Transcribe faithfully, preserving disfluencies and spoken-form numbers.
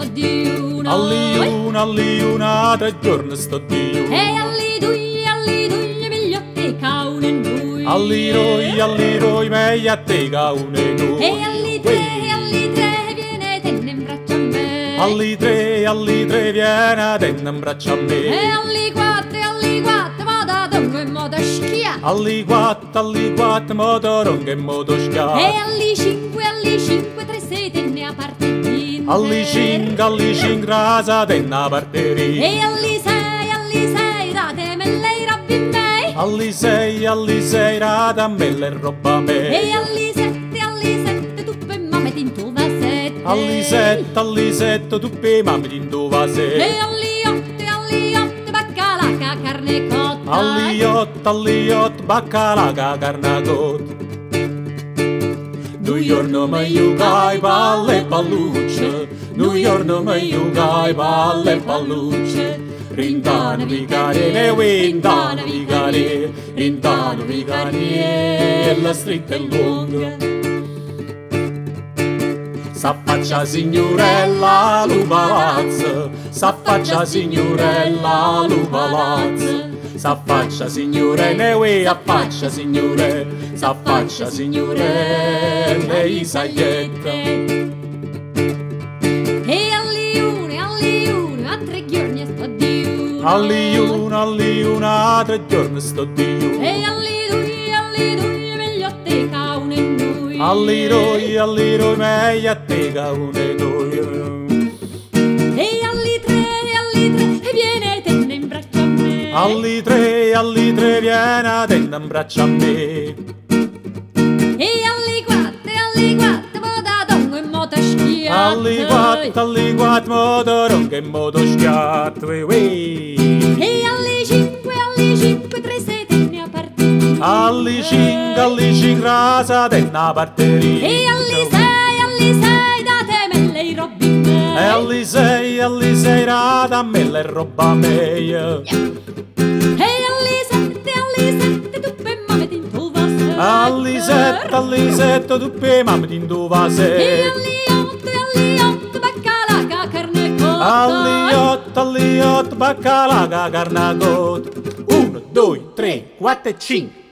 sto di una. Alli una, alli una, tre giorni sto di una. E alli due, alli due, migliotti caune noi. Alli roi, alli roi, meglio a te caune noi. E alli tre, alli tre, viene tenne in braccio a me. Alli tre, alli tre, viene tenne in braccio a me. E alli quattro, alli quattro, moda dongo e moda schia. Alli quattro, alli quattro, motorongo e moto schiaffo. E alli cinque, alli cinque, tre sei tenne a parte di. Alli cinque, alli cinque, rasa tenne a parterina. E alli sei, alli sei, date me lei robbi me. Alli sei, alli sei, rada me le roba me. E alli sette, alli sette, tu per mamma ti intuva sette. Alli sette, alli sette, tu per mamma ti intuva sette. E alli otto, alli otto, baccalà, carne cotta. Alli otto, alli otto, baccalà, carne cotta. Due giorni mi giocai palle e pallucce, due giorni mi giocai palle e pallucce. Rintano vicare, rintano vicare, rintano vicare, la stretta è lunga. S'affaccia signorella lu palazzo, s'affaccia signorella lu palazzo. S'affaccia signore, ne ue affaccia signore, s'affaccia signore, lei saietta. E alli une, alli une, a tre giorni sto di una. Alli una, alli una, tre giorni sto di una. E alli due, alli due, meglio a te caune noi. Alli roi, alli roi, meglio a te caune noi. E alli tre, alli tre, e viene tenne in braccio a me. Alli tre, alli tre, viene tenne in braccio a me. E alli quattro, alli quattro, moda dongo e moda schiatta. Alli quattro, alli quattro, motorongo e moto schiaffo. E alli cinque, alli cinque, tre sei tenne a partire. Alli cinque, alli cinque, rasa tenne a parterina. E alli sei, alli sei, date me lei robbi me. E alli sei, alli sei, rada me le roba meglio. E alli sette, alli sette, tu per mamma ti intuva sette. Alli sette, alli sette, tu per mamma ti intuva E sette. alli otto, alli otto, baccalà, carne cotta. Alli otto, alli otto, baccalà, carne cotta. Uno, due, tre, quattro e cinque.